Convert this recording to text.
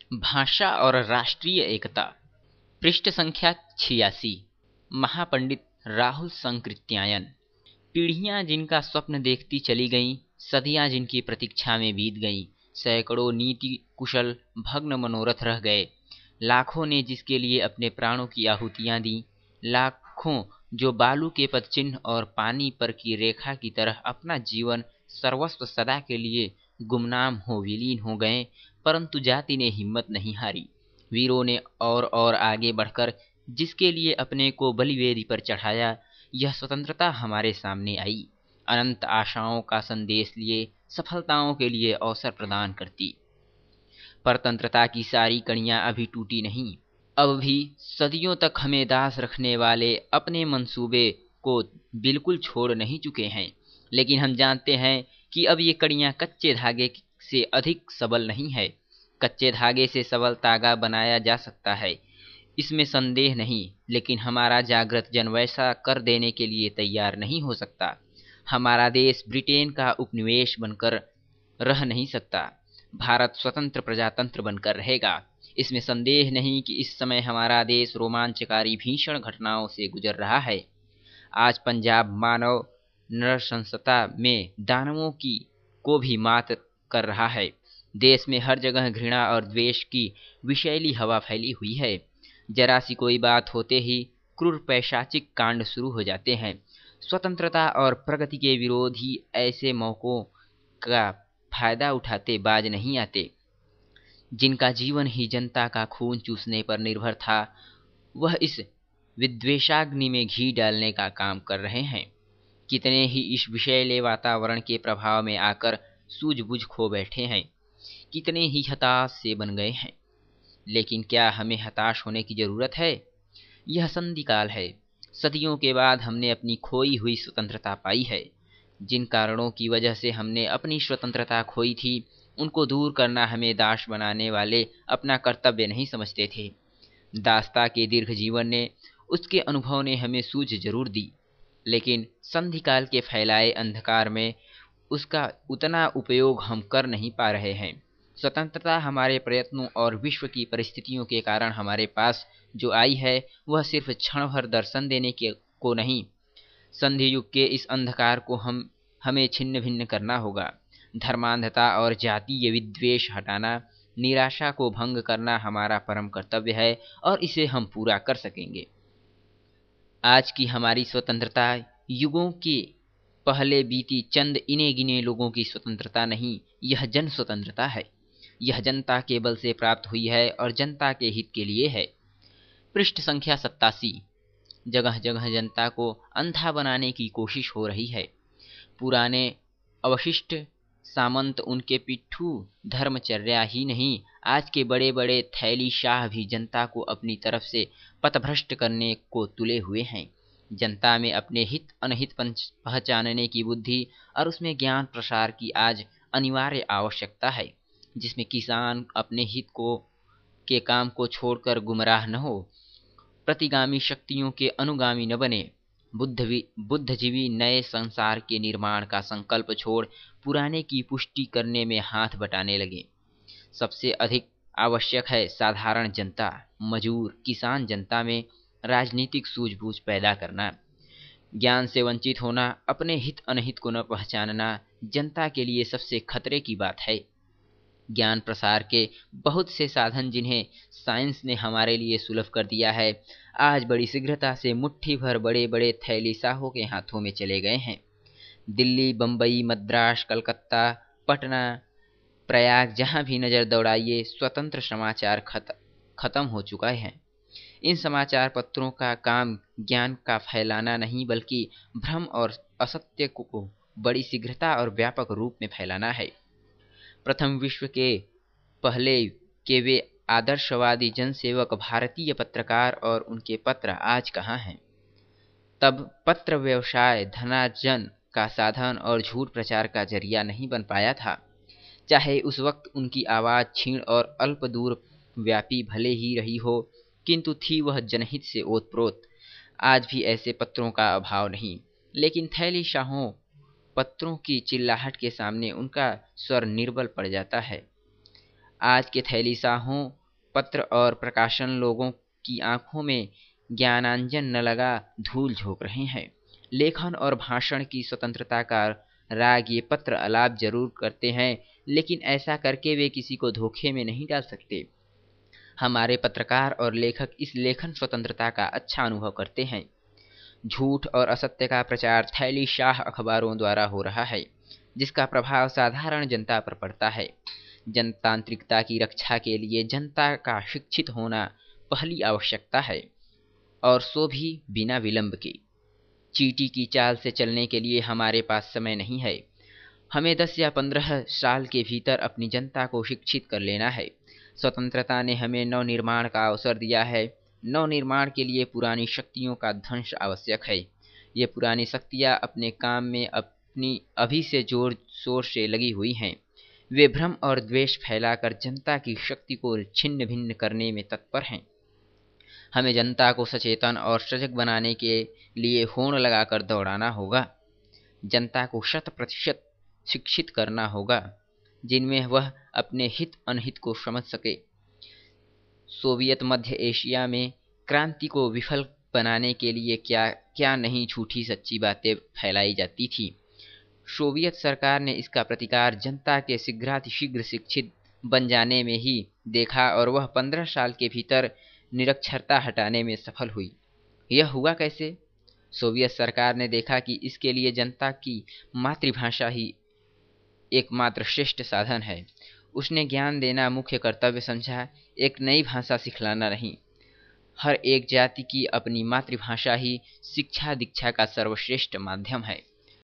भाषा और राष्ट्रीय एकता। पृष्ठ संख्या 86। महापंडित राहुल संकृत्यायन। पीढ़ियां जिनका स्वप्न देखती चली गईं, सदियां जिनकी प्रतीक्षा में बीत गईं, सैकड़ों नीति कुशल भग्न मनोरथ रह गए। लाखों ने जिसके लिए अपने प्राणों की आहुतियां दी, लाखों जो बालू के पदचिह्न और पानी पर की रेखा की तरह अपना जीवन सर्वस्व सदा के लिए गुमनाम हो विलीन हो गए, परंतु जाति ने हिम्मत नहीं हारी। वीरों ने और आगे बढ़कर जिसके लिए अपने को बलिवेदी पर चढ़ाया, यह स्वतंत्रता हमारे सामने आई, अनंत आशाओं का संदेश लिए, सफलताओं के लिए अवसर प्रदान करती। परतंत्रता की सारी कड़ियां अभी टूटी नहीं, अब भी सदियों तक हमें दास रखने वाले अपने मंसूबे को बिल्कुल छोड़ नहीं चुके हैं। लेकिन हम जानते हैं कि अब ये कड़ियां कच्चे धागे से अधिक सबल नहीं है। कच्चे धागे से सबल तागा बनाया जा सकता है, इसमें संदेह नहीं, लेकिन हमारा जागृत जन वैसा कर देने के लिए तैयार नहीं हो सकता। हमारा देश ब्रिटेन का उपनिवेश बनकर रह नहीं सकता। भारत स्वतंत्र प्रजातंत्र बनकर रहेगा। इसमें संदेह नहीं कि इस समय हमारा देश रोमांचकारी भीषण घटनाओं से गुजर रहा है। आज पंजाब मानव नृशंसता में दानवों की को भी मात कर रहा है। देश में हर जगह घृणा और द्वेष की विषैली हवा फैली हुई है। जरा सी कोई बात होते ही क्रूर पैशाचिक कांड शुरू हो जाते हैं। स्वतंत्रता और प्रगति के विरोधी ऐसे मौकों का फायदा उठाते बाज नहीं आते। जिनका जीवन ही जनता का खून चूसने पर निर्भर था, वह इस विद्वेषाग्नि में घी डालने का काम कर रहे हैं। कितने ही इस विषैले वातावरण के प्रभाव में आकर सूझबूझ खो बैठे हैं, कितने ही हताश से बन गए हैं। लेकिन क्या हमें हताश होने की जरूरत है? यह संधिकाल है। सदियों के बाद हमने अपनी खोई हुई स्वतंत्रता पाई है। जिन कारणों की वजह से हमने अपनी स्वतंत्रता खोई थी, उनको दूर करना हमें दास बनाने वाले अपना कर्तव्य नहीं समझते थे। दासता के दीर्घ जीवन ने, उसके अनुभव ने हमें सूझ जरूर दी, लेकिन संधिकाल के फैलाए अंधकार में उसका उतना उपयोग हम कर नहीं पा रहे हैं। स्वतंत्रता हमारे प्रयत्नों और विश्व की परिस्थितियों के कारण हमारे पास जो आई है, वह सिर्फ क्षण भर दर्शन देने को नहीं, संधि युग के इस अंधकार को हमें छिन्न भिन्न करना होगा। धर्मांधता और जातीय विद्वेष हटाना, निराशा को भंग करना हमारा परम कर्तव्य है और इसे हम पूरा कर सकेंगे। आज की हमारी स्वतंत्रता युगों के पहले बीती चंद इने गिने लोगों की स्वतंत्रता नहीं, यह जन स्वतंत्रता है। यह जनता के बल से प्राप्त हुई है और जनता के हित के लिए है। पृष्ठ संख्या 87। जगह जगह जनता को अंधा बनाने की कोशिश हो रही है। पुराने अवशिष्ट सामंत, उनके पिट्ठू धर्मचर्या ही नहीं, आज के बड़े बड़े थैली शाह भी जनता को अपनी तरफ से पथभ्रष्ट करने को तुले हुए हैं। जनता में अपने हित अनहित पहचानने की बुद्धि और उसमें ज्ञान प्रसार की आज अनिवार्य आवश्यकता है, जिसमें किसान अपने हित को के काम को छोड़कर गुमराह न हो, प्रतिगामी शक्तियों के अनुगामी न बने, बुद्धजीवी नए संसार के निर्माण का संकल्प छोड़ पुराने की पुष्टि करने में हाथ बटाने लगे। सबसे अधिक आवश्यक है साधारण जनता, मजूर, किसान जनता में राजनीतिक सूझबूझ पैदा करना। ज्ञान से वंचित होना, अपने हित अनहित को न पहचानना जनता के लिए सबसे खतरे की बात है। ज्ञान प्रसार के बहुत से साधन जिन्हें साइंस ने हमारे लिए सुलभ कर दिया है, आज बड़ी शीघ्रता से मुट्ठी भर बड़े बड़े थैली शाहों के हाथों में चले गए हैं। दिल्ली, बम्बई, मद्रास, कलकत्ता, पटना, प्रयाग, जहां भी नजर दौड़ाइए, स्वतंत्र समाचार खत्म हो चुका है। इन समाचार पत्रों का काम ज्ञान का फैलाना नहीं, बल्कि भ्रम और असत्य को बड़ी शीघ्रता और व्यापक रूप में फैलाना है। प्रथम विश्व के पहले के वे आदर्शवादी जनसेवक भारतीय पत्रकार और उनके पत्र आज कहाँ हैं? तब पत्र व्यवसाय धनार्जन का साधन और झूठ प्रचार का जरिया नहीं बन पाया था। चाहे उस वक्त उनकी आवाज क्षीण और अल्प दूर व्यापी भले ही रही हो, किंतु थी वह जनहित से ओतप्रोत। आज भी ऐसे पत्रों का अभाव नहीं, लेकिन थैली शाहों पत्रों की चिल्लाहट के सामने उनका स्वर निर्बल पड़ जाता है। आज के थैलीशाहों पत्र और प्रकाशन लोगों की आंखों में ज्ञानांजन न लगा धूल झोंक रहे हैं। लेखन और भाषण की स्वतंत्रता का राग ये पत्र अलाप जरूर करते हैं, लेकिन ऐसा करके वे किसी को धोखे में नहीं डाल सकते। हमारे पत्रकार और लेखक इस लेखन स्वतंत्रता का अच्छा अनुभव करते हैं। झूठ और असत्य का प्रचार थैलीशाह अखबारों द्वारा हो रहा है, जिसका प्रभाव साधारण जनता पर पड़ता है। जनतांत्रिकता की रक्षा के लिए जनता का शिक्षित होना पहली आवश्यकता है, और सो भी बिना विलंब के। चींटी की चाल से चलने के लिए हमारे पास समय नहीं है। हमें 10 या 15 साल के भीतर अपनी जनता को शिक्षित कर लेना है। स्वतंत्रता ने हमें नवनिर्माण का अवसर दिया है। नवनिर्माण के लिए पुरानी शक्तियों का ध्वंस आवश्यक है। ये पुरानी शक्तियाँ अपने काम में अपनी अभी से जोर शोर से लगी हुई हैं। वे भ्रम और द्वेष फैलाकर जनता की शक्ति को छिन्न भिन्न करने में तत्पर हैं। हमें जनता को सचेतन और सजग बनाने के लिए होड़ लगाकर दौड़ाना होगा। जनता को 100% शिक्षित करना होगा, जिनमें वह अपने हित अनहित को समझ सके। सोवियत मध्य एशिया में क्रांति को विफल बनाने के लिए क्या क्या नहीं झूठी सच्ची बातें फैलाई जाती थी। सोवियत सरकार ने इसका प्रतिकार जनता के शीघ्रातिशीघ्र शिक्षित बन जाने में ही देखा, और वह 15 साल के भीतर निरक्षरता हटाने में सफल हुई। यह हुआ कैसे? सोवियत सरकार ने देखा कि इसके लिए जनता की मातृभाषा ही एकमात्र श्रेष्ठ साधन है। उसने ज्ञान देना मुख्य कर्तव्य समझा, एक नई भाषा सिखलाना नहीं। हर एक जाति की अपनी मातृभाषा ही शिक्षा दीक्षा का सर्वश्रेष्ठ माध्यम है।